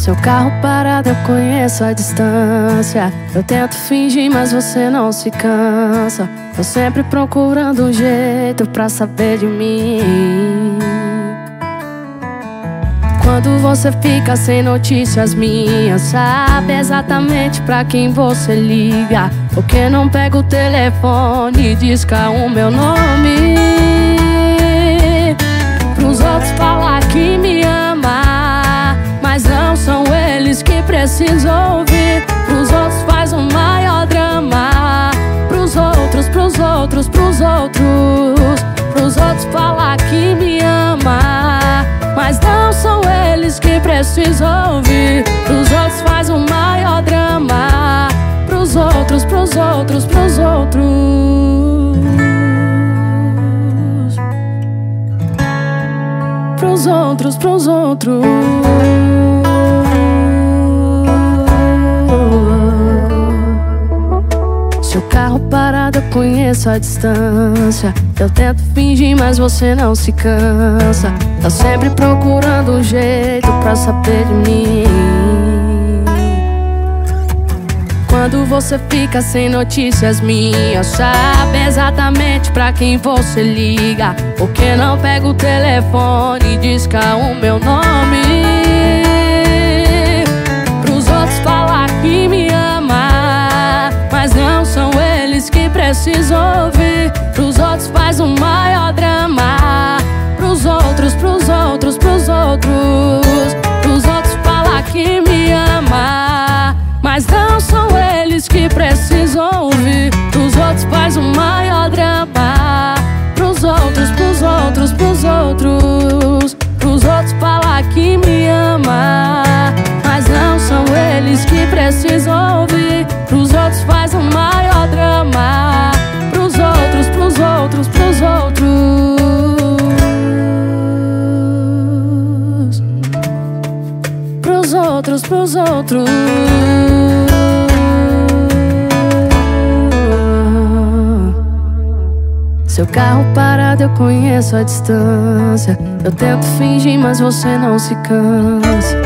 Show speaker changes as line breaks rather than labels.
Seu carro parado eu conheço a distância. Eu tento fingir, mas você não se cansa. Tô sempre procurando um jeito pra saber de mim. Quando você fica sem notícias minhas, sabe exatamente pra quem você liga. Porque não pega o telefone e disca o meu nome. Pros outros falar que me ama, mas não são eles que precisam ouvir. Pros outros faz o maior drama. Pros outros, pros outros, pros outros. Pros outros falar que me ama, mas não são eles que precisam ouvir. Pros outros faz o maior drama. Pros outros, pros outros, pros outros. Pros outros, pros outros. Seu carro parado eu conheço a distância. Eu tento fingir, mas você não se cansa. Tá sempre procurando um jeito pra saber de mim. Quando você fica sem notícias minhas, sabe exatamente pra quem você liga. Porque não pega o telefone e disca o meu nome. Pros outros falar que me ama, mas não são eles que precisam ouvir. Pros outros faz o maior drama. Pros outros, pros outros, pros outros. Pros outros falar que me ama, mas não são eles que precisam ouvir. Pros outros faz o maior drama. Pros outros, pros outros, pros outros. Pros outros falar que me ama, mas não são eles que precisam ouvir. Pros outros faz o maior drama. Pros outros, pros outros, pros outros. Pros outros, pros outros. Seu carro parado eu conheço a distância. Eu tento fingir, mas você não se cansa.